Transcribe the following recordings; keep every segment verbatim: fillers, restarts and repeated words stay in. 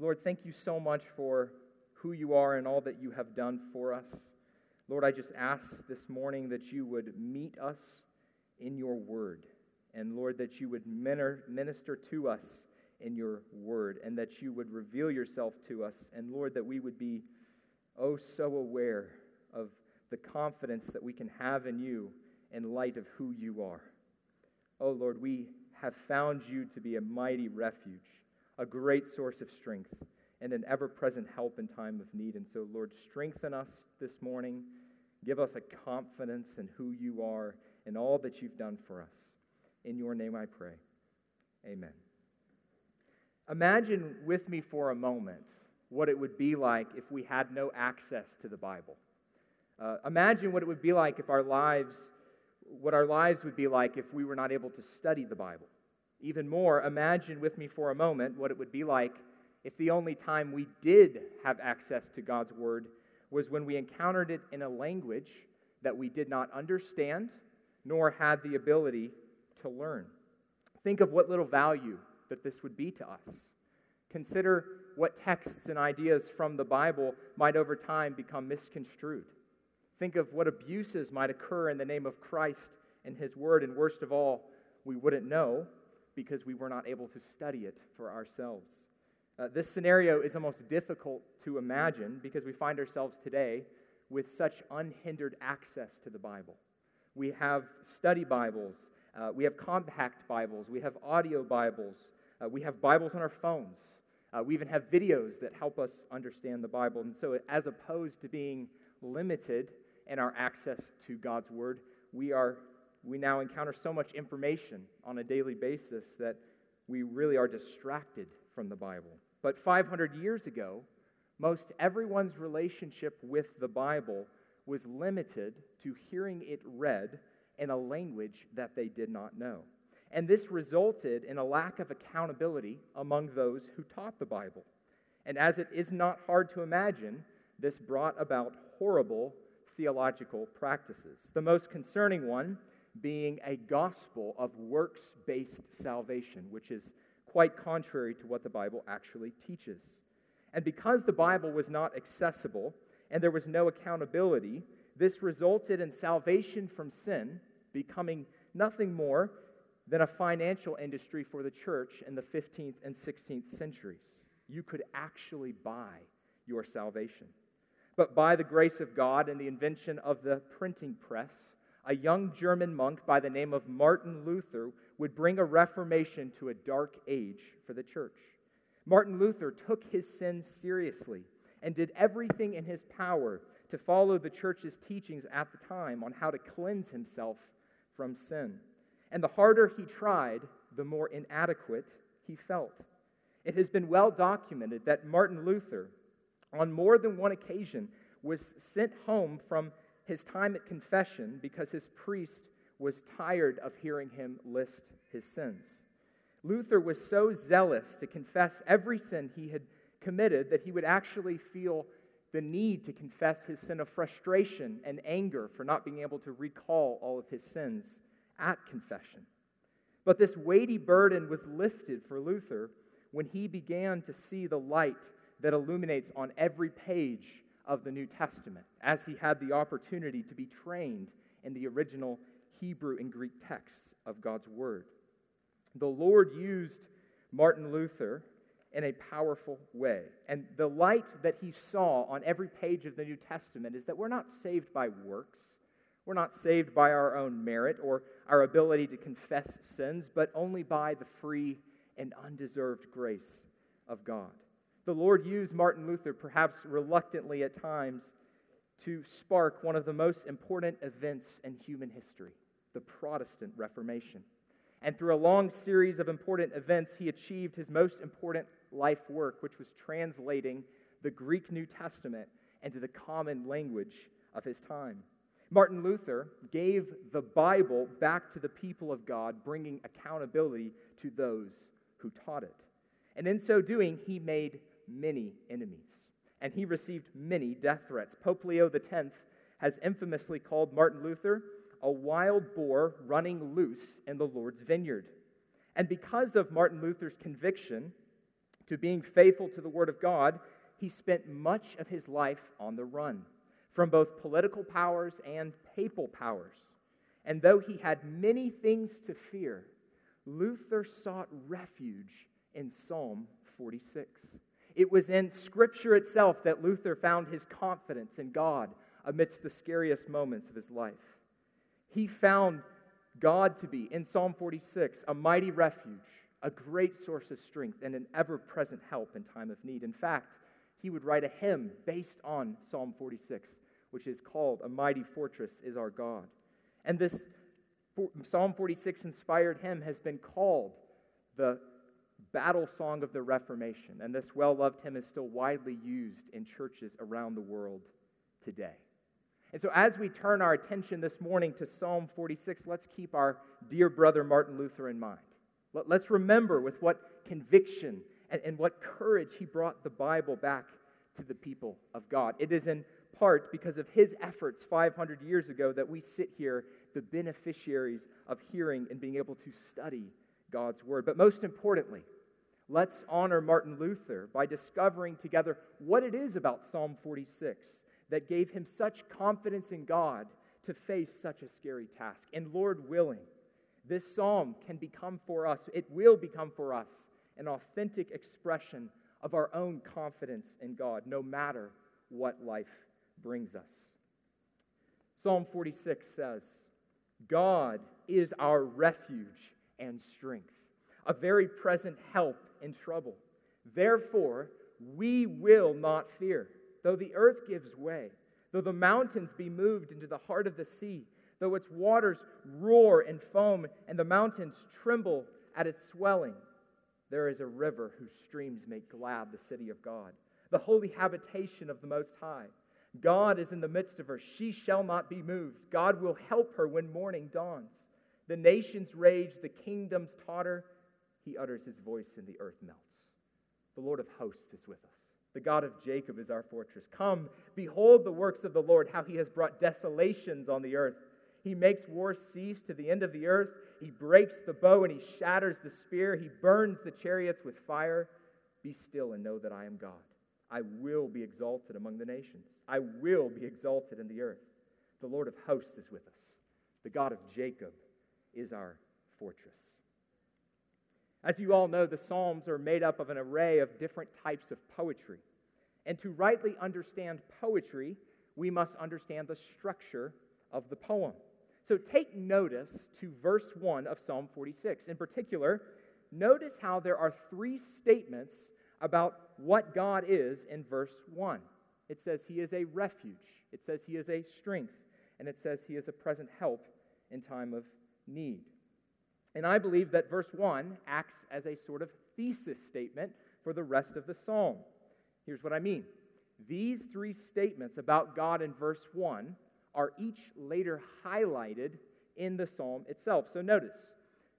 Lord, thank you so much for who you are and all that you have done for us. Lord, I just ask this morning that you would meet us in your word. And Lord, that you would minister to us in your word, and that you would reveal yourself to us. And Lord, that we would be, oh, so aware of the confidence that we can have in you in light of who you are. Oh, Lord, we have found you to be a mighty refuge, a great source of strength, and an ever-present help in time of need. And so, Lord, strengthen us this morning. Give us a confidence in who you are and all that you've done for us. In your name I pray. Amen. Imagine with me for a moment what it would be like if we had no access to the Bible. Uh, imagine what it would be like if our lives, what our lives would be like if we were not able to study the Bible. Even more, imagine with me for a moment what it would be like if the only time we did have access to God's Word was when we encountered it in a language that we did not understand nor had the ability to learn. Think of what little value that this would be to us. Consider what texts and ideas from the Bible might over time become misconstrued. Think of what abuses might occur in the name of Christ and His Word, and worst of all, we wouldn't know because we were not able to study it for ourselves. Uh, this scenario is almost difficult to imagine because we find ourselves today with such unhindered access to the Bible. We have study Bibles, uh, we have compact Bibles, we have audio Bibles, uh, we have Bibles on our phones. Uh, we even have videos that help us understand the Bible. And so as opposed to being limited in our access to God's Word, we are we now encounter so much information on a daily basis that we really are distracted from the Bible. But five hundred years ago, most everyone's relationship with the Bible was limited to hearing it read in a language that they did not know. And this resulted in a lack of accountability among those who taught the Bible. And as it is not hard to imagine, this brought about horrible theological practices. The most concerning one being a gospel of works-based salvation, which is quite contrary to what the Bible actually teaches. And because the Bible was not accessible and there was no accountability, this resulted in salvation from sin becoming nothing more than a financial industry for the church in the fifteenth and sixteenth centuries. You could actually buy your salvation. But by the grace of God and the invention of the printing press, a young German monk by the name of Martin Luther would bring a reformation to a dark age for the church. Martin Luther took his sins seriously and did everything in his power to follow the church's teachings at the time on how to cleanse himself from sin. And the harder he tried, the more inadequate he felt. It has been well documented that Martin Luther, on more than one occasion, was sent home from his time at confession because his priest was tired of hearing him list his sins. Luther was so zealous to confess every sin he had committed that he would actually feel the need to confess his sin of frustration and anger for not being able to recall all of his sins at confession. But this weighty burden was lifted for Luther when he began to see the light that illuminates on every page of the New Testament, as he had the opportunity to be trained in the original Hebrew and Greek texts of God's Word. The Lord used Martin Luther in a powerful way. And the light that he saw on every page of the New Testament is that we're not saved by works. We're not saved by our own merit or our ability to confess sins, but only by the free and undeserved grace of God. The Lord used Martin Luther, perhaps reluctantly at times, to spark one of the most important events in human history, the Protestant Reformation. And through a long series of important events, he achieved his most important life work, which was translating the Greek New Testament into the common language of his time. Martin Luther gave the Bible back to the people of God, bringing accountability to those who taught it. And in so doing, he made many enemies, and he received many death threats. Pope Leo the tenth has infamously called Martin Luther a wild boar running loose in the Lord's vineyard. And because of Martin Luther's conviction To being faithful to the Word of God, he spent much of his life on the run, from both political powers and papal powers. And though he had many things to fear, Luther sought refuge in Psalm forty-six. It was in Scripture itself that Luther found his confidence in God amidst the scariest moments of his life. He found God to be, in Psalm forty-six, a mighty refuge, a great source of strength, and an ever-present help in time of need. In fact, he would write a hymn based on Psalm forty-six, which is called "A Mighty Fortress is Our God." And this Psalm forty-six inspired hymn has been called the battle song of the Reformation, and this well-loved hymn is still widely used in churches around the world today. And so as we turn our attention this morning to Psalm forty-six, let's keep our dear brother Martin Luther in mind. Let's remember with what conviction and, and what courage he brought the Bible back to the people of God. It is in part because of his efforts five hundred years ago that we sit here, the beneficiaries of hearing and being able to study God's Word. But most importantly, let's honor Martin Luther by discovering together what it is about Psalm forty-six that gave him such confidence in God to face such a scary task. And Lord willing, this psalm can become for us, it will become for us, an authentic expression of our own confidence in God, no matter what life brings us. Psalm forty-six says, God is our refuge and strength, a very present help in trouble. Therefore, we will not fear, though the earth gives way, though the mountains be moved into the heart of the sea, though its waters roar and foam, and the mountains tremble at its swelling. There is a river whose streams make glad the city of God, the holy habitation of the Most High. God is in the midst of her. She shall not be moved. God will help her when morning dawns. The nations rage, the kingdoms totter. He utters his voice and the earth melts. The Lord of hosts is with us. The God of Jacob is our fortress. Come, behold the works of the Lord, how he has brought desolations on the earth. He makes war cease to the end of the earth. He breaks the bow and he shatters the spear. He burns the chariots with fire. Be still and know that I am God. I will be exalted among the nations. I will be exalted in the earth. The Lord of hosts is with us. The God of Jacob is our fortress. As you all know, the Psalms are made up of an array of different types of poetry. And to rightly understand poetry, we must understand the structure of the poem. So take notice to verse one of Psalm forty-six. In particular, notice how there are three statements about what God is in verse one. It says he is a refuge. It says he is a strength. And it says he is a present help in time of need. And I believe that verse one acts as a sort of thesis statement for the rest of the psalm. Here's what I mean. These three statements about God in verse one are each later highlighted in the psalm itself. So notice,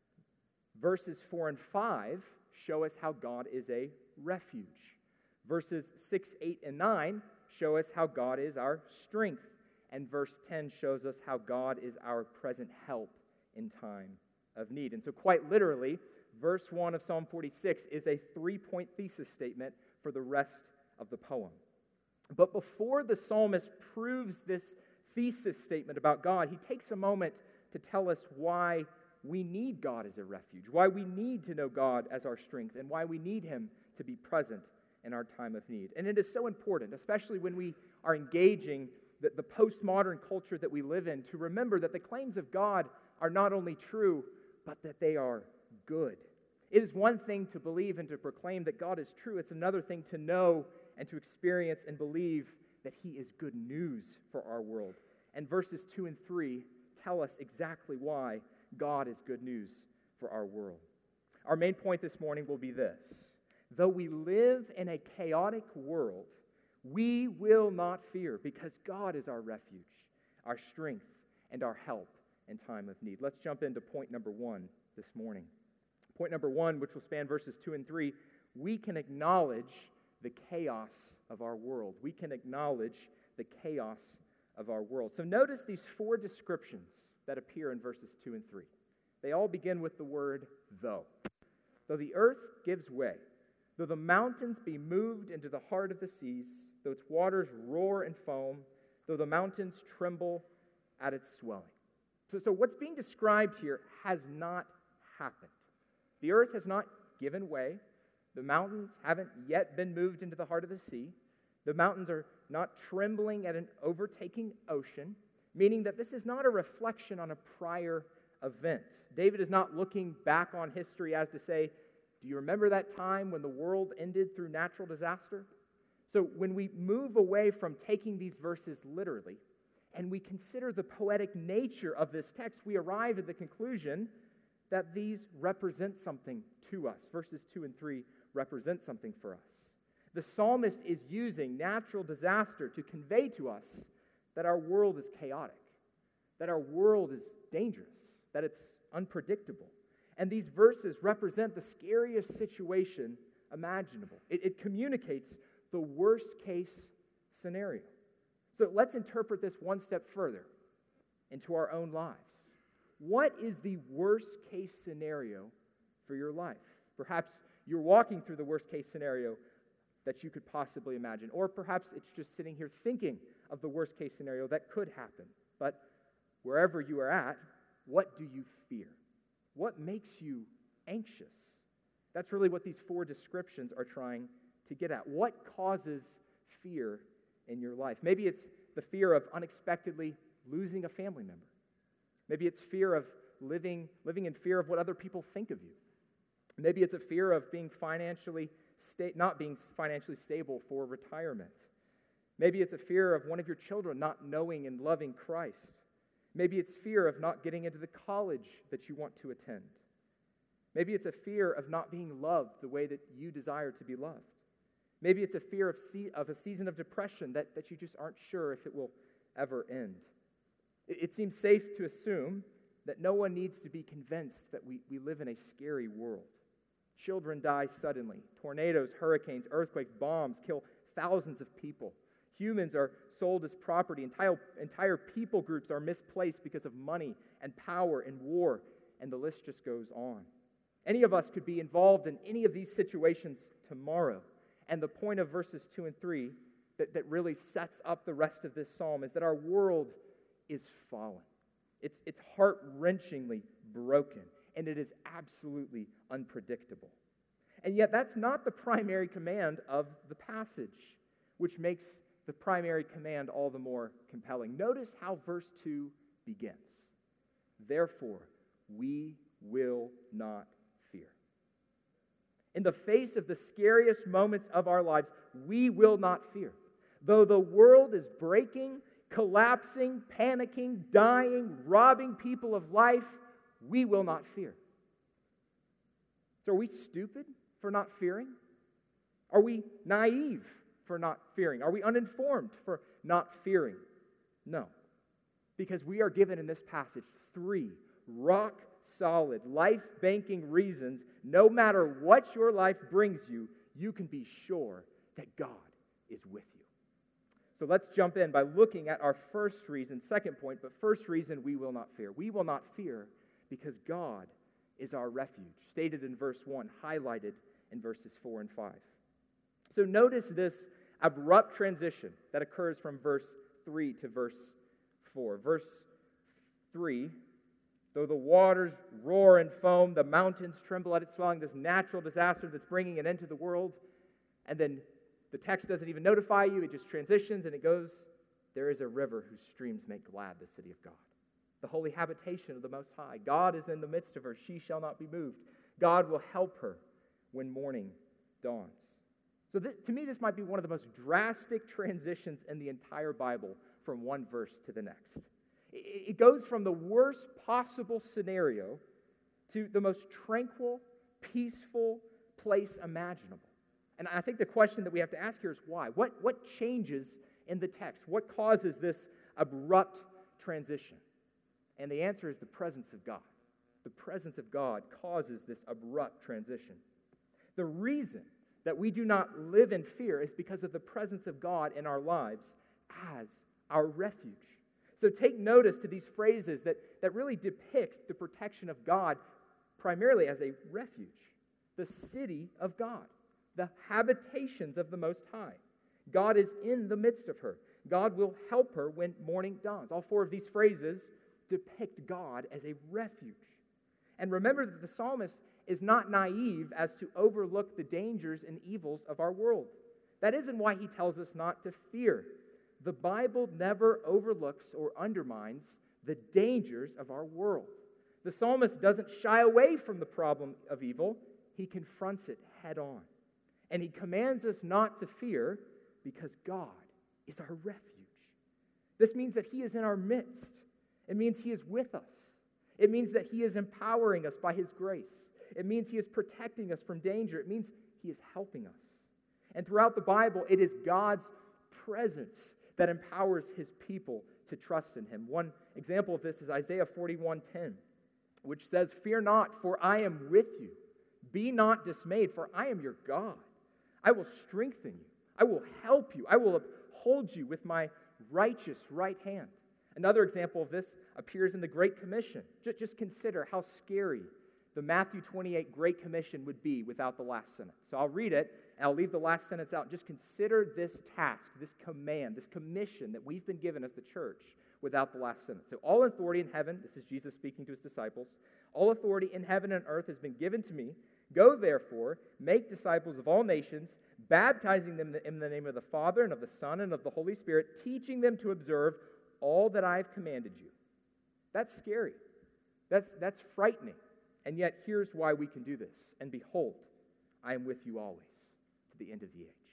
verses four and five show us how God is a refuge. Verses six, eight, and nine show us how God is our strength. And verse ten shows us how God is our present help in time of need. And so quite literally, verse one of Psalm forty-six is a three-point thesis statement for the rest of the poem. But before the psalmist proves this thesis statement about God, he takes a moment to tell us why we need God as a refuge, why we need to know God as our strength, and why we need him to be present in our time of need. And it is so important, especially when we are engaging the, the postmodern culture that we live in, to remember that the claims of God are not only true, but that they are good. It is one thing to believe and to proclaim that God is true. It's another thing to know and to experience and believe that he is good news for our world. And verses two and three tell us exactly why God is good news for our world. Our main point this morning will be this. Though we live in a chaotic world, we will not fear because God is our refuge, our strength, and our help in time of need. Let's jump into point number one this morning. Point number one, which will span verses two and three, we can acknowledge the chaos of our world. We can acknowledge the chaos of our world. So notice these four descriptions that appear in verses two and three. They all begin with the word though. Though the earth gives way, Though the mountains be moved into the heart of the seas, though its waters roar and foam, though the mountains tremble at its swelling. So, so what's being described here has not happened. The earth has not given way. The mountains haven't yet been moved into the heart of the sea. The mountains are not trembling at an overtaking ocean, meaning that this is not a reflection on a prior event. David is not looking back on history as to say, do you remember that time when the world ended through natural disaster? So when we move away from taking these verses literally, and we consider the poetic nature of this text, we arrive at the conclusion that these represent something to us. Verses two and three represent something for us. The psalmist is using natural disaster to convey to us that our world is chaotic, that our world is dangerous, that it's unpredictable. And these verses represent the scariest situation imaginable. It, it communicates the worst case scenario. So let's interpret this one step further into our own lives. What is the worst case scenario for your life? Perhaps you're walking through the worst case scenario that you could possibly imagine. Or perhaps it's just sitting here thinking of the worst case scenario that could happen. But wherever you are at, what do you fear? What makes you anxious? That's really what these four descriptions are trying to get at. What causes fear in your life? Maybe it's the fear of unexpectedly losing a family member. Maybe it's fear of living, living in fear of what other people think of you. Maybe it's a fear of being financially sta- not being financially stable for retirement. Maybe it's a fear of one of your children not knowing and loving Christ. Maybe it's fear of not getting into the college that you want to attend. Maybe it's a fear of not being loved the way that you desire to be loved. Maybe it's a fear of, se- of a season of depression that, that you just aren't sure if it will ever end. It, it seems safe to assume that no one needs to be convinced that we, we live in a scary world. Children die suddenly. Tornadoes, hurricanes, earthquakes, bombs kill thousands of people. Humans are sold as property. Entire, entire people groups are misplaced because of money and power and war, and the list just goes on. Any of us could be involved in any of these situations tomorrow. And the point of verses two and three that, that really sets up the rest of this psalm is that our world is fallen. It's, it's heart-wrenchingly broken, and it is absolutely unpredictable. And yet that's not the primary command of the passage, which makes the primary command all the more compelling. Notice how verse two begins. Therefore, we will not fear. In the face of the scariest moments of our lives, we will not fear. Though the world is breaking, collapsing, panicking, dying, robbing people of life, we will not fear. So are we stupid for not fearing? Are we naive for not fearing? Are we uninformed for not fearing? No. Because we are given in this passage three rock-solid, life-banking reasons, no matter what your life brings you, you can be sure that God is with you. So let's jump in by looking at our first reason, second point, but first reason we will not fear. We will not fear because God is our refuge, stated in verse one, highlighted in verses four and five. So notice this abrupt transition that occurs from verse three to verse four. Verse three, though the waters roar and foam, the mountains tremble at its swelling, this natural disaster that's bringing an end to the world, and then the text doesn't even notify you, it just transitions and it goes, there is a river whose streams make glad the city of God, the holy habitation of the Most High. God is in the midst of her, she shall not be moved. God will help her when morning dawns. So this, to me, this might be one of the most drastic transitions in the entire Bible from one verse to the next. It, it goes from the worst possible scenario to the most tranquil, peaceful place imaginable. And I think the question that we have to ask here is why? What, what changes in the text? What causes this abrupt transition? And the answer is the presence of God. The presence of God causes this abrupt transition. The reason that we do not live in fear is because of the presence of God in our lives as our refuge. So take notice to these phrases that, that really depict the protection of God primarily as a refuge, the city of God. the habitations of the Most High. God is in the midst of her. God will help her when morning dawns. All four of these phrases depict God as a refuge. And remember that the psalmist is not naive as to overlook the dangers and evils of our world. That isn't why he tells us not to fear. The Bible never overlooks or undermines the dangers of our world. The psalmist doesn't shy away from the problem of evil. He confronts it head on. And he commands us not to fear because God is our refuge. This means that he is in our midst. It means he is with us. It means that he is empowering us by his grace. It means he is protecting us from danger. It means he is helping us. And throughout the Bible, it is God's presence that empowers his people to trust in him. One example of this is Isaiah forty-one ten, which says, "Fear not, for I am with you. Be not dismayed, for I am your God. I will strengthen you. I will help you. I will uphold you with my righteous right hand." Another example of this appears in the Great Commission. Just, just consider how scary the Matthew twenty-eight Great Commission would be without the last sentence. So I'll read it, and I'll leave the last sentence out. Just consider this task, this command, this commission that we've been given as the church without the last sentence. So all authority in heaven, this is Jesus speaking to his disciples, all authority in heaven and earth has been given to me. Go, therefore, make disciples of all nations, baptizing them in the name of the Father and of the Son and of the Holy Spirit, teaching them to observe all that I have commanded you. That's scary. That's, that's frightening. And yet, here's why we can do this. And behold, I am with you always to the end of the age.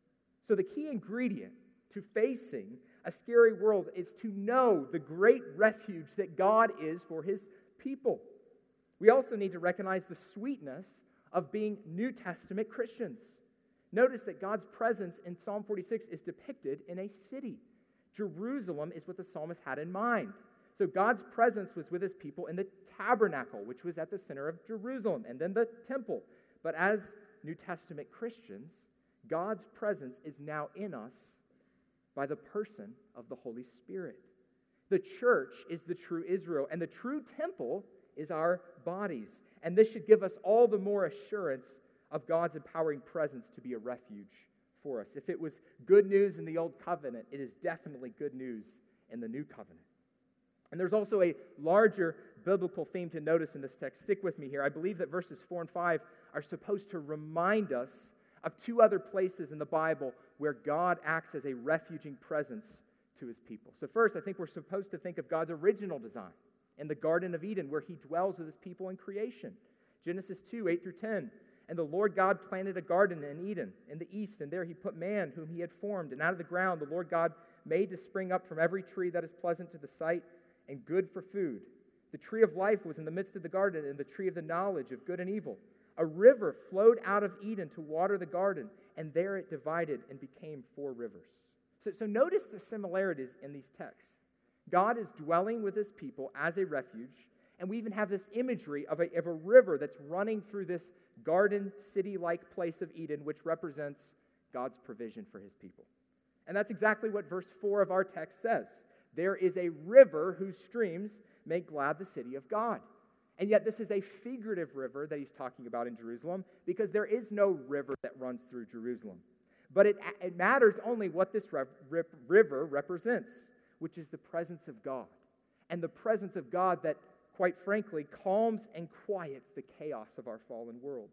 So the key ingredient to facing a scary world is to know the great refuge that God is for his people. We also need to recognize the sweetness of being New Testament Christians. Notice that God's presence in Psalm forty-six is depicted in a city. Jerusalem is what the psalmist had in mind. So God's presence was with his people in the tabernacle, which was at the center of Jerusalem, and then the temple. But as New Testament Christians, God's presence is now in us by the person of the Holy Spirit. The church is the true Israel, and the true temple is our bodies. And this should give us all the more assurance of God's empowering presence to be a refuge for us. If it was good news in the Old Covenant, it is definitely good news in the New Covenant. And there's also a larger biblical theme to notice in this text. Stick with me here. I believe that verses four and five are supposed to remind us of two other places in the Bible where God acts as a refuging presence to his people. So first, I think we're supposed to think of God's original design in the Garden of Eden, where he dwells with his people in creation. Genesis two, eight through ten. "And the Lord God planted a garden in Eden in the east, and there he put man whom he had formed. And out of the ground the Lord God made to spring up from every tree that is pleasant to the sight and good for food. The tree of life was in the midst of the garden, and the tree of the knowledge of good and evil. A river flowed out of Eden to water the garden, and there it divided and became four rivers." So, so notice the similarities in these texts. God is dwelling with his people as a refuge, and we even have this imagery of a, of a river that's running through this garden city-like place of Eden, which represents God's provision for his people. And that's exactly what verse four of our text says. There is a river whose streams make glad the city of God. And yet this is a figurative river that he's talking about in Jerusalem, because there is no river that runs through Jerusalem. But it, it matters only what this rev, rip, river represents, which is the presence of God. And the presence of God that, quite frankly, calms and quiets the chaos of our fallen world.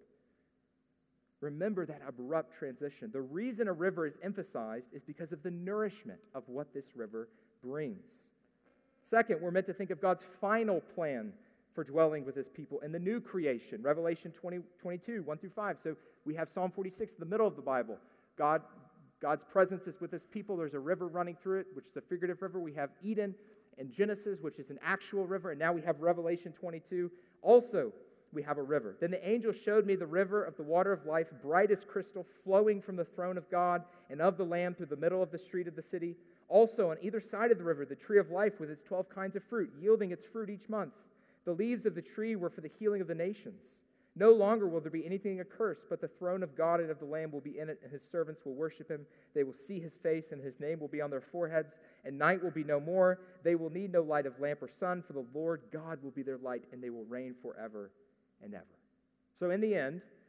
Remember that abrupt transition. The reason a river is emphasized is because of the nourishment of what this river brings. Second, we're meant to think of God's final plan for dwelling with his people in the new creation. Revelation twenty, twenty-two, one through five. So we have Psalm forty-six in the middle of the Bible. God, God's presence is with his people. There's a river running through it, which is a figurative river. We have Eden and Genesis, which is an actual river. And now we have Revelation twenty-two. Also, we have a river. Then the angel showed me the river of the water of life, bright as crystal, flowing from the throne of God and of the Lamb through the middle of the street of the city. Also, on either side of the river, the tree of life with its twelve kinds of fruit, yielding its fruit each month. The leaves of the tree were for the healing of the nations. No longer will there be anything accursed, but the throne of God and of the Lamb will be in it, and his servants will worship him. They will see his face, and his name will be on their foreheads, and night will be no more. They will need no light of lamp or sun, for the Lord God will be their light, and they will reign forever and ever. So in the end,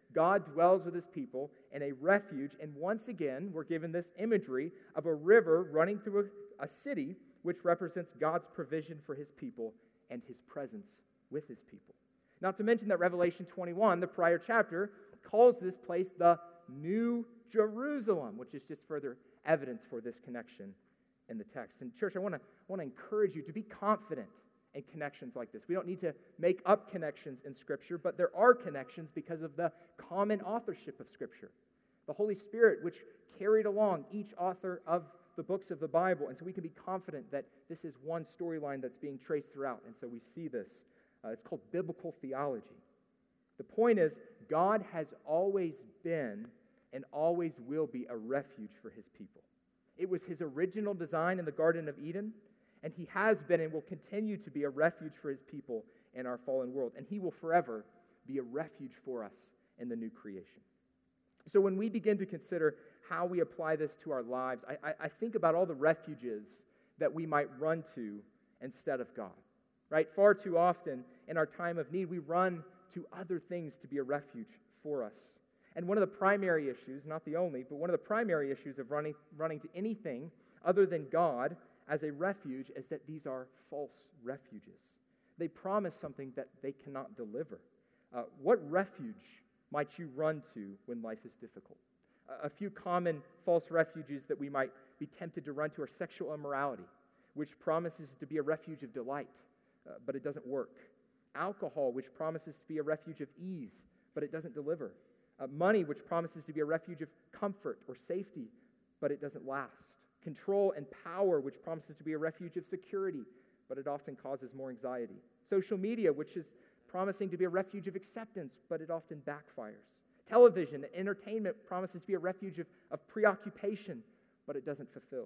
God dwells with his people in a refuge, and once again, we're given this imagery of a river running through a, a city, which represents God's provision for his people and his presence with his people. Not to mention that Revelation twenty-one, the prior chapter, calls this place the New Jerusalem, which is just further evidence for this connection in the text. And church, I want to want to encourage you to be confident in connections like this. We don't need to make up connections in Scripture, but there are connections because of the common authorship of Scripture. The Holy Spirit, which carried along each author of the books of the Bible. And so we can be confident that this is one storyline that's being traced throughout. And so we see this. Uh, it's called biblical theology. The point is, God has always been and always will be a refuge for his people. It was his original design in the Garden of Eden, and he has been and will continue to be a refuge for his people in our fallen world. And he will forever be a refuge for us in the new creation. So when we begin to consider how we apply this to our lives, I, I, I think about all the refuges that we might run to instead of God. Right? Far too often in our time of need, we run to other things to be a refuge for us. And one of the primary issues, not the only, but one of the primary issues of running, running to anything other than God as a refuge is that these are false refuges. They promise something that they cannot deliver. Uh, what refuge might you run to when life is difficult? Uh, a few common false refuges that we might be tempted to run to are sexual immorality, which promises to be a refuge of delight, uh, but it doesn't work. Alcohol, which promises to be a refuge of ease, but it doesn't deliver. Uh, money, which promises to be a refuge of comfort or safety, but it doesn't last. Control and power, which promises to be a refuge of security, but it often causes more anxiety. Social media, which is promising to be a refuge of acceptance, but it often backfires. Television and entertainment promises to be a refuge of, of preoccupation, but it doesn't fulfill.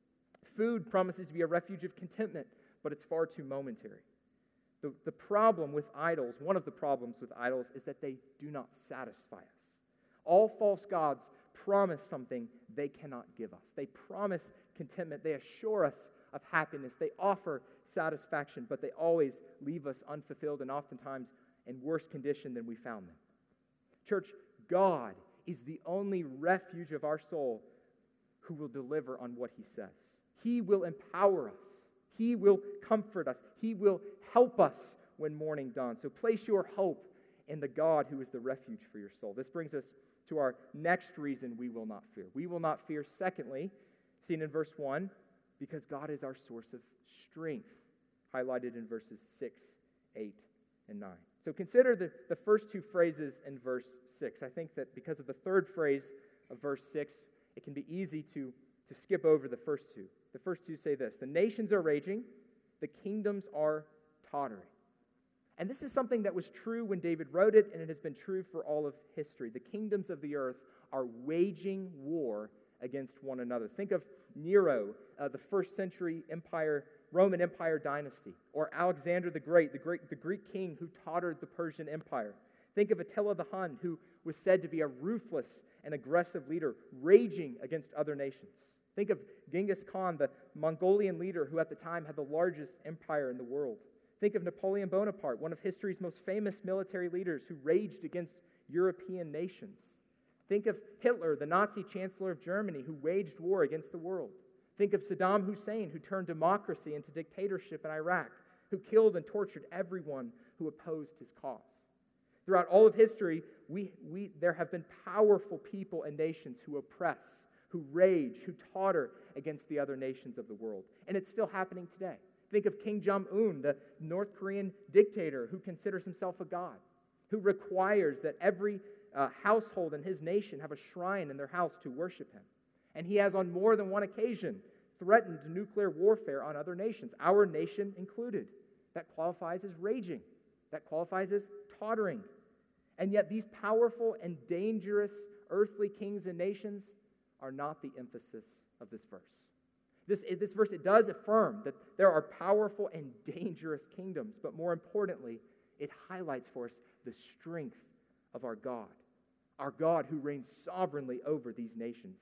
Food promises to be a refuge of contentment, but it's far too momentary. The, the problem with idols, one of the problems with idols, is that they do not satisfy us. All false gods promise something they cannot give us. They promise contentment. They assure us of happiness. They offer satisfaction, but they always leave us unfulfilled and oftentimes in worse condition than we found them. Church, God is the only refuge of our soul who will deliver on what he says. He will empower us. He will comfort us. He will help us when morning dawns. So place your hope in the God who is the refuge for your soul. This brings us to our next reason we will not fear. We will not fear, secondly, seen in verse one, because God is our source of strength, highlighted in verses six, eight, and nine. So consider the, the first two phrases in verse six. I think that because of the third phrase of verse six, it can be easy to, to skip over the first two. The first two say this: the nations are raging, the kingdoms are tottering. And this is something that was true when David wrote it, and it has been true for all of history. The kingdoms of the earth are waging war against one another. Think of Nero, uh, the first century empire, Roman Empire dynasty, or Alexander the Great, the great, the Greek king who tottered the Persian Empire. Think of Attila the Hun, who was said to be a ruthless and aggressive leader, raging against other nations. Think of Genghis Khan, the Mongolian leader who at the time had the largest empire in the world. Think of Napoleon Bonaparte, one of history's most famous military leaders who raged against European nations. Think of Hitler, the Nazi chancellor of Germany, who waged war against the world. Think of Saddam Hussein, who turned democracy into dictatorship in Iraq, who killed and tortured everyone who opposed his cause. Throughout all of history, we, we, there have been powerful people and nations who oppress, who rage, who totter against the other nations of the world. And it's still happening today. Think of Kim Jong-un, the North Korean dictator who considers himself a god, who requires that every uh, household in his nation have a shrine in their house to worship him. And he has on more than one occasion threatened nuclear warfare on other nations, our nation included. That qualifies as raging. That qualifies as tottering. And yet these powerful and dangerous earthly kings and nations are not the emphasis of this verse. This, this verse, it does affirm that there are powerful and dangerous kingdoms, but more importantly, it highlights for us the strength of our God, our God who reigns sovereignly over these nations.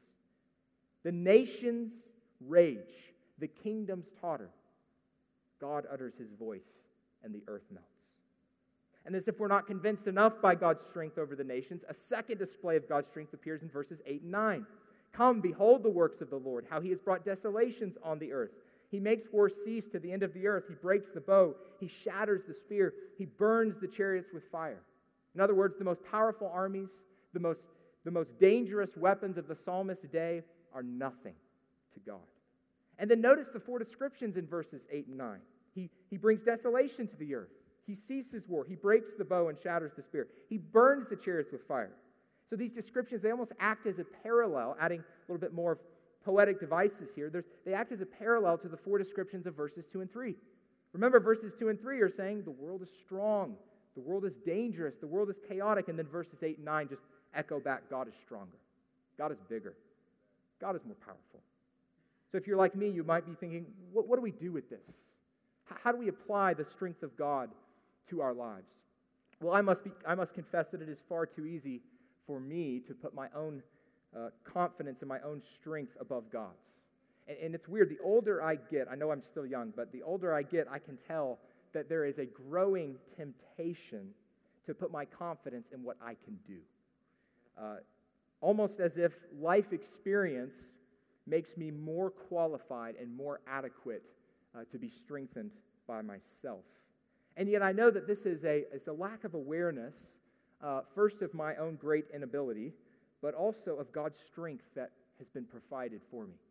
The nations rage, the kingdoms totter. God utters his voice, and the earth melts. And as if we're not convinced enough by God's strength over the nations, a second display of God's strength appears in verses eight and nine. Come, behold the works of the Lord, how he has brought desolations on the earth. He makes war cease to the end of the earth. He breaks the bow. He shatters the spear. He burns the chariots with fire. In other words, the most powerful armies, the most, the most dangerous weapons of the psalmist's day are nothing to God. And then notice the four descriptions in verses eight and nine. He, he brings desolation to the earth. He ceases war. He breaks the bow and shatters the spear. He burns the chariots with fire. So these descriptions, they almost act as a parallel, adding a little bit more of poetic devices here. There's, they act as a parallel to the four descriptions of verses two and three. Remember, verses two and three are saying the world is strong, the world is dangerous, the world is chaotic, and then verses eight and nine just echo back, God is stronger, God is bigger, God is more powerful. So if you're like me, you might be thinking, what, what do we do with this? How, how do we apply the strength of God to our lives? Well, I must be, I must confess that it is far too easy for me to put my own uh, confidence and my own strength above God's. And, and it's weird, the older I get, I know I'm still young, but the older I get, I can tell that there is a growing temptation to put my confidence in what I can do. Uh, almost as if life experience makes me more qualified and more adequate uh, to be strengthened by myself. And yet I know that this is a, is a lack of awareness, uh, first of my own great inability, but also of God's strength that has been provided for me.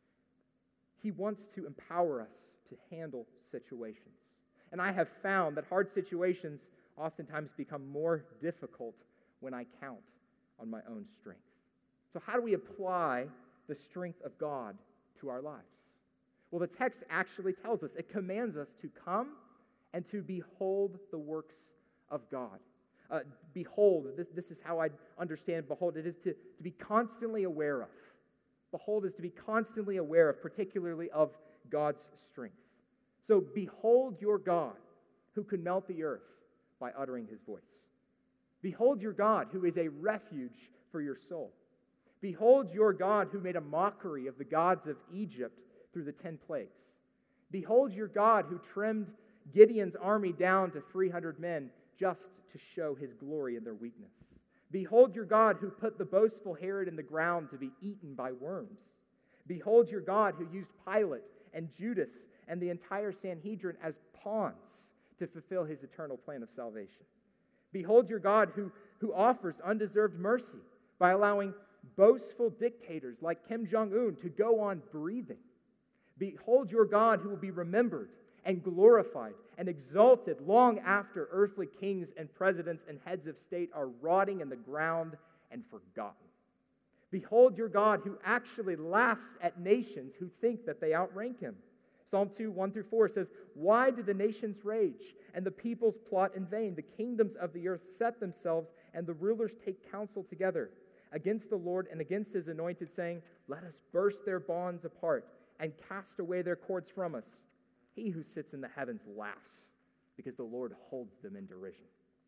He wants to empower us to handle situations. And I have found that hard situations oftentimes become more difficult when I count on my own strength. So how do we apply the strength of God to our lives? Well, the text actually tells us, it commands us to come and to behold the works of God. Uh, behold, this, this is how I understand behold. It is to, to be constantly aware of. Behold is to be constantly aware of, particularly of God's strength. So behold your God, who can melt the earth by uttering his voice. Behold your God, who is a refuge for your soul. Behold your God, who made a mockery of the gods of Egypt through the ten plagues. Behold your God, who trimmed Gideon's army down to three hundred men just to show his glory in their weakness. Behold your God, who put the boastful Herod in the ground to be eaten by worms. Behold your God, who used Pilate and Judas and the entire Sanhedrin as pawns to fulfill his eternal plan of salvation. Behold your God, who, who offers undeserved mercy by allowing boastful dictators like Kim Jong-un to go on breathing. Behold your God, who will be remembered and glorified and exalted long after earthly kings and presidents and heads of state are rotting in the ground and forgotten. Behold your God, who actually laughs at nations who think that they outrank him. Psalm two, one through four says, "Why do the nations rage and the peoples plot in vain? The kingdoms of the earth set themselves and the rulers take counsel together against the Lord and against his anointed, saying, let us burst their bonds apart and cast away their cords from us. He who sits in the heavens laughs because the Lord holds them in derision."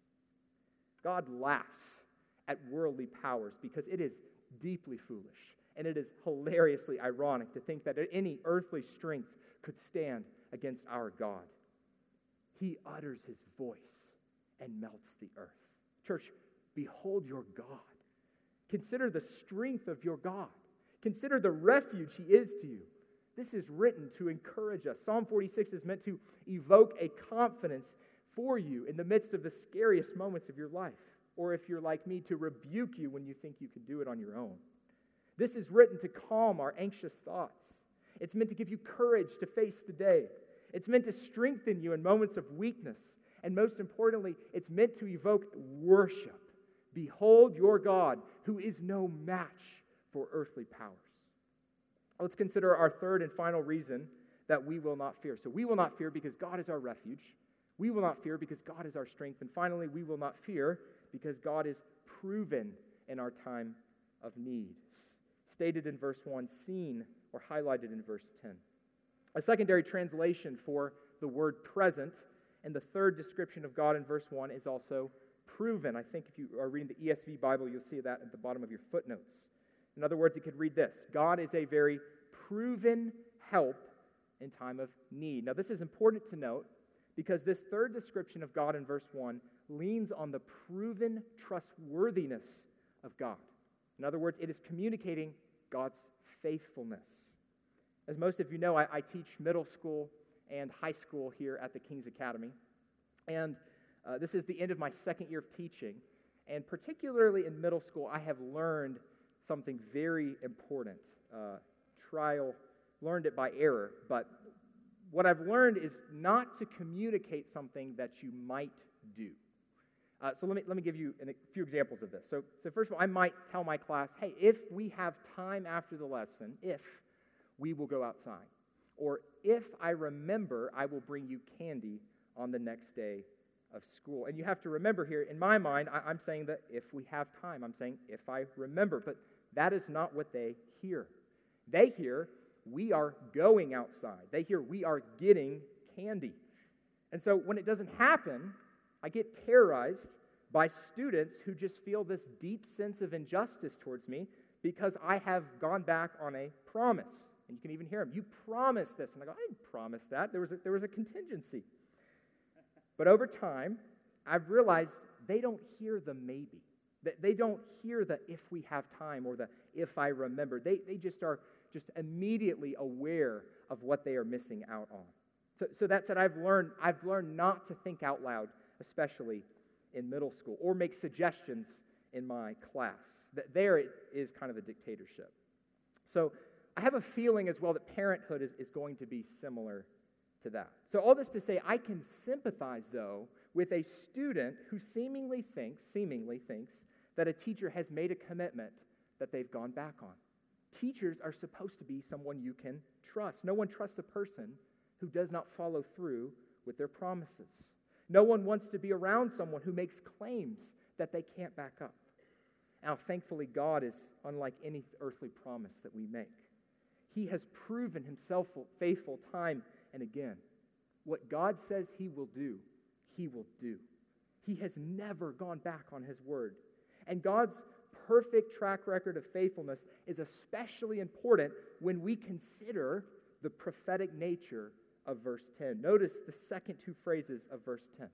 God laughs at worldly powers because it is deeply foolish and it is hilariously ironic to think that any earthly strength could stand against our God. He utters his voice and melts the earth. Church, behold your God. Consider the strength of your God. Consider the refuge he is to you. This is written to encourage us. Psalm forty-six is meant to evoke a confidence for you in the midst of the scariest moments of your life. Or if you're like me, to rebuke you when you think you can do it on your own. This is written to calm our anxious thoughts. It's meant to give you courage to face the day. It's meant to strengthen you in moments of weakness. And most importantly, it's meant to evoke worship. Behold your God, who is no match for earthly powers. Let's consider our third and final reason that we will not fear. So we will not fear because God is our refuge. We will not fear because God is our strength. And finally, we will not fear because God is proven in our time of need. Stated in verse one, seen or highlighted in verse ten. A secondary translation for the word present and the third description of God in verse one is also proven. I think if you are reading the E S V Bible, you'll see that at the bottom of your footnotes. In other words, it could read this: God is a very proven help in time of need. Now, this is important to note because this third description of God in verse one leans on the proven trustworthiness of God. In other words, it is communicating God's faithfulness. As most of you know, I, I teach middle school and high school here at the King's Academy. And uh, this is the end of my second year of teaching. And particularly in middle school, I have learned something very important. Uh, trial, learned it by error. But what I've learned is not to communicate something that you might do. Uh, so let me let me give you an, a few examples of this. So, so first of all, I might tell my class, hey, if we have time after the lesson, if we will go outside. Or if I remember, I will bring you candy on the next day of school. And you have to remember here, in my mind, I, I'm saying that if we have time. I'm saying if I remember. But that is not what they hear. They hear, we are going outside. They hear, we are getting candy. And so when it doesn't happen, I get terrorized by students who just feel this deep sense of injustice towards me because I have gone back on a promise. And you can even hear them. You promised this. And I go, I didn't promise that. There was a, there was a contingency. But over time, I've realized they don't hear the maybe. They don't hear the if we have time or the if I remember. They, they just are just immediately aware of what they are missing out on. So, so that said, I've learned, I've learned not to think out loud, especially in middle school, or make suggestions in my class. That there it is kind of a dictatorship. So I have a feeling as well that parenthood is, is going to be similar to that. So all this to say, I can sympathize, though, with a student who seemingly thinks, seemingly thinks that a teacher has made a commitment that they've gone back on. Teachers are supposed to be someone you can trust. No one trusts a person who does not follow through with their promises. No one wants to be around someone who makes claims that they can't back up. Now, thankfully, God is unlike any earthly promise that we make. He has proven himself faithful time and again. What God says he will do, he will do. He has never gone back on his word. And God's perfect track record of faithfulness is especially important when we consider the prophetic nature of verse ten. Notice the second two phrases of verse ten.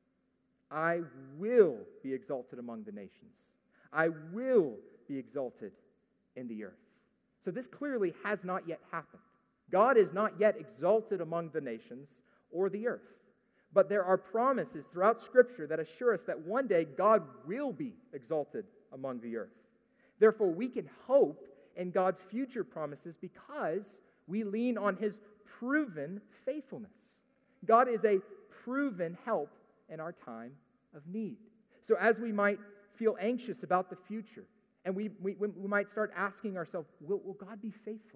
I will be exalted among the nations. I will be exalted in the earth. So this clearly has not yet happened. God is not yet exalted among the nations or the earth. But there are promises throughout Scripture that assure us that one day God will be exalted among the earth. Therefore, we can hope in God's future promises because we lean on his proven faithfulness. God is a proven help in our time of need. So as we might feel anxious about the future, and we, we, we might start asking ourselves, will, will God be faithful?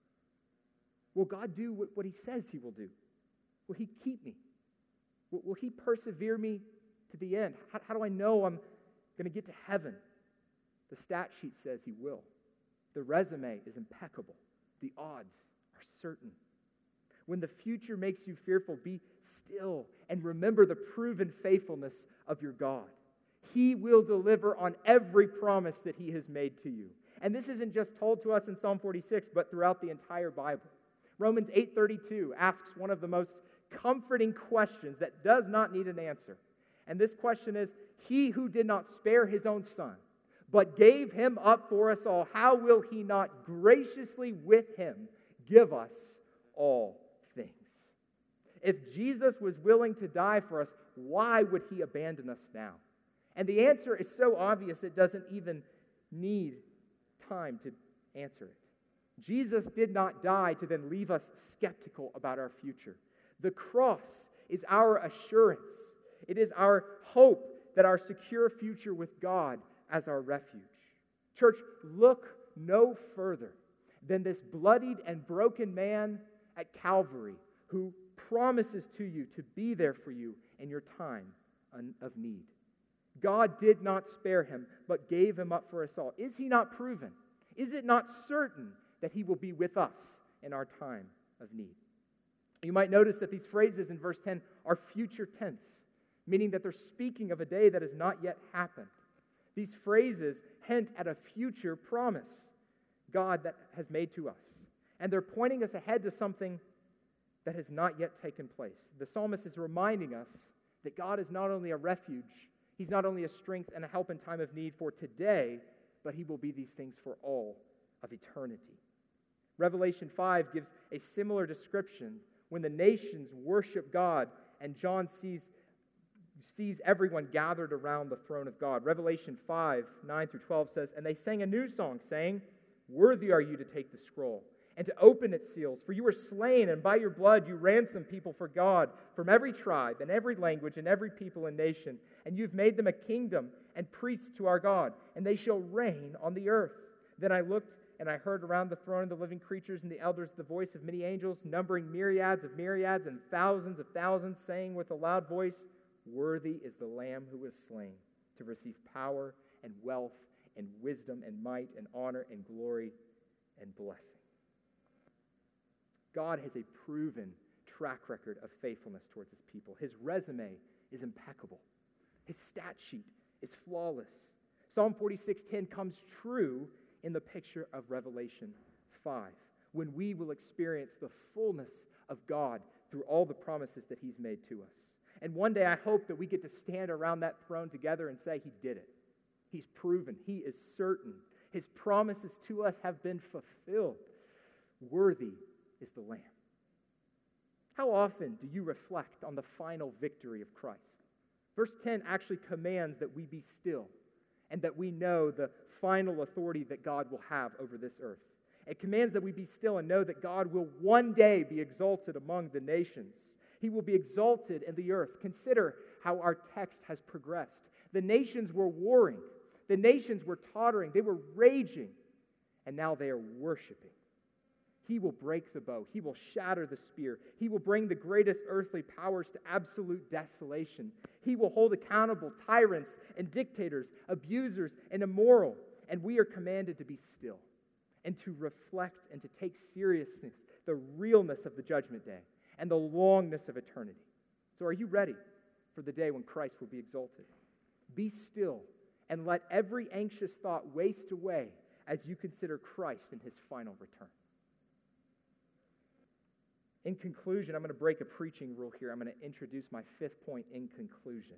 Will God do what, what he says he will do? Will he keep me? Will, will he persevere me to the end? How, how do I know I'm going to get to heaven? The stat sheet says he will. The resume is impeccable. The odds are certain. When the future makes you fearful, be still and remember the proven faithfulness of your God. He will deliver on every promise that he has made to you. And this isn't just told to us in Psalm forty-six, but throughout the entire Bible. Romans eight thirty-two asks one of the most comforting questions that does not need an answer. And this question is, he who did not spare his own son, but gave him up for us all, how will he not graciously with him give us all things? If Jesus was willing to die for us, why would he abandon us now? And the answer is so obvious it doesn't even need time to answer it. Jesus did not die to then leave us skeptical about our future. The cross is our assurance. It is our hope that our secure future with God as our refuge. Church, look no further than this bloodied and broken man at Calvary who promises to you to be there for you in your time of need. God did not spare him, but gave him up for us all. Is he not proven? Is it not certain that he will be with us in our time of need? You might notice that these phrases in verse ten are future tense, meaning that they're speaking of a day that has not yet happened. These phrases hint at a future promise God that has made to us. And they're pointing us ahead to something that has not yet taken place. The psalmist is reminding us that God is not only a refuge, he's not only a strength and a help in time of need for today, but he will be these things for all of eternity. Revelation five gives a similar description when the nations worship God and John sees, sees everyone gathered around the throne of God. Revelation five, nine through twelve says, "And they sang a new song, saying, 'Worthy are you to take the scroll and to open its seals, for you were slain, and by your blood you ransomed people for God from every tribe and every language and every people and nation. And you've made them a kingdom and priests to our God, and they shall reign on the earth.' Then I looked, and I heard around the throne of the living creatures and the elders the voice of many angels, numbering myriads of myriads and thousands of thousands, saying with a loud voice, 'Worthy is the Lamb who was slain to receive power and wealth and wisdom and might and honor and glory and blessing.'" God has a proven track record of faithfulness towards his people. His resume is impeccable. His stat sheet is flawless. Psalm forty-six ten comes true in the picture of Revelation five, when we will experience the fullness of God through all the promises that he's made to us. And one day I hope that we get to stand around that throne together and say, he did it. He's proven. He is certain. His promises to us have been fulfilled. Worthy is the Lamb. How often do you reflect on the final victory of Christ? Verse ten actually commands that we be still and that we know the final authority that God will have over this earth. It commands that we be still and know that God will one day be exalted among the nations. He will be exalted in the earth. Consider how our text has progressed. The nations were warring. The nations were tottering. They were raging. And now they are worshiping. He will break the bow. He will shatter the spear. He will bring the greatest earthly powers to absolute desolation. He will hold accountable tyrants and dictators, abusers and immoral. And we are commanded to be still and to reflect and to take seriously the realness of the judgment day and the longness of eternity. So are you ready for the day when Christ will be exalted? Be still and let every anxious thought waste away as you consider Christ in his final return. In conclusion, I'm going to break a preaching rule here. I'm going to introduce my fifth point in conclusion.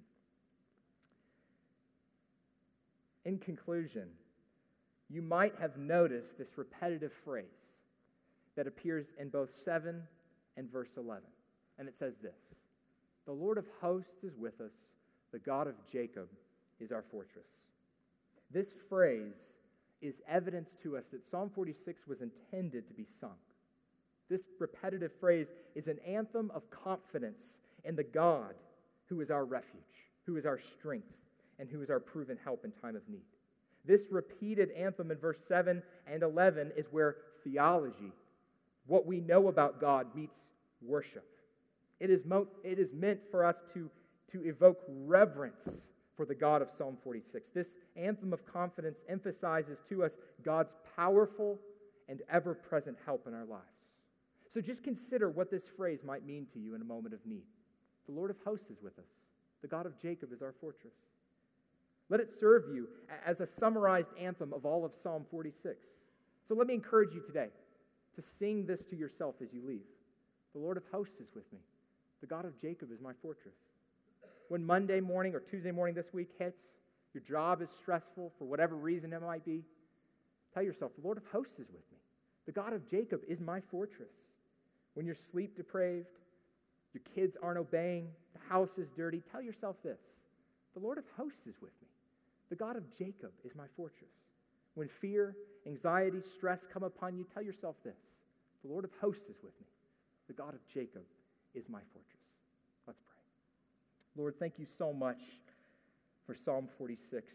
In conclusion, you might have noticed this repetitive phrase that appears in both seven and verse eleven. And it says this: "The Lord of hosts is with us. The God of Jacob is our fortress." This phrase is evidence to us that Psalm forty-six was intended to be sung. This repetitive phrase is an anthem of confidence in the God who is our refuge, who is our strength, and who is our proven help in time of need. This repeated anthem in verse seven and eleven is where theology, what we know about God, meets worship. It is, mo- it is meant for us to, to evoke reverence for the God of Psalm forty-six. This anthem of confidence emphasizes to us God's powerful and ever-present help in our lives. So just consider what this phrase might mean to you in a moment of need. The Lord of hosts is with us. The God of Jacob is our fortress. Let it serve you as a summarized anthem of all of Psalm forty-six. So let me encourage you today to sing this to yourself as you leave. The Lord of hosts is with me. The God of Jacob is my fortress. When Monday morning or Tuesday morning this week hits, your job is stressful for whatever reason it might be, tell yourself, the Lord of hosts is with me. The God of Jacob is my fortress. When you're sleep depraved, your kids aren't obeying, the house is dirty, tell yourself this: the Lord of hosts is with me. The God of Jacob is my fortress. When fear, anxiety, stress come upon you, tell yourself this: the Lord of hosts is with me. The God of Jacob is my fortress. Let's pray. Lord, thank you so much for Psalm forty-six.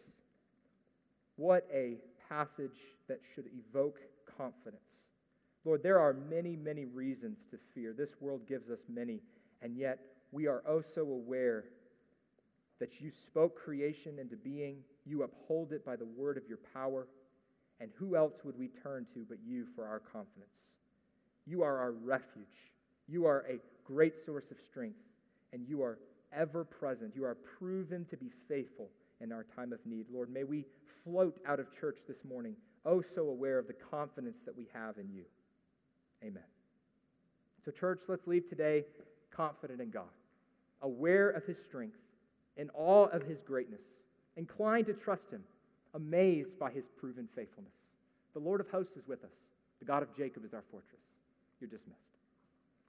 What a passage that should evoke confidence. Lord, there are many, many reasons to fear. This world gives us many, and yet we are oh so aware that you spoke creation into being. You uphold it by the word of your power. And who else would we turn to but you for our confidence? You are our refuge. You are a great source of strength, and you are ever present. You are proven to be faithful in our time of need. Lord, may we float out of church this morning, oh so aware of the confidence that we have in you. Amen. So church, let's leave today confident in God, aware of his strength, in awe of his greatness, inclined to trust him, amazed by his proven faithfulness. The Lord of hosts is with us. The God of Jacob is our fortress. You're dismissed.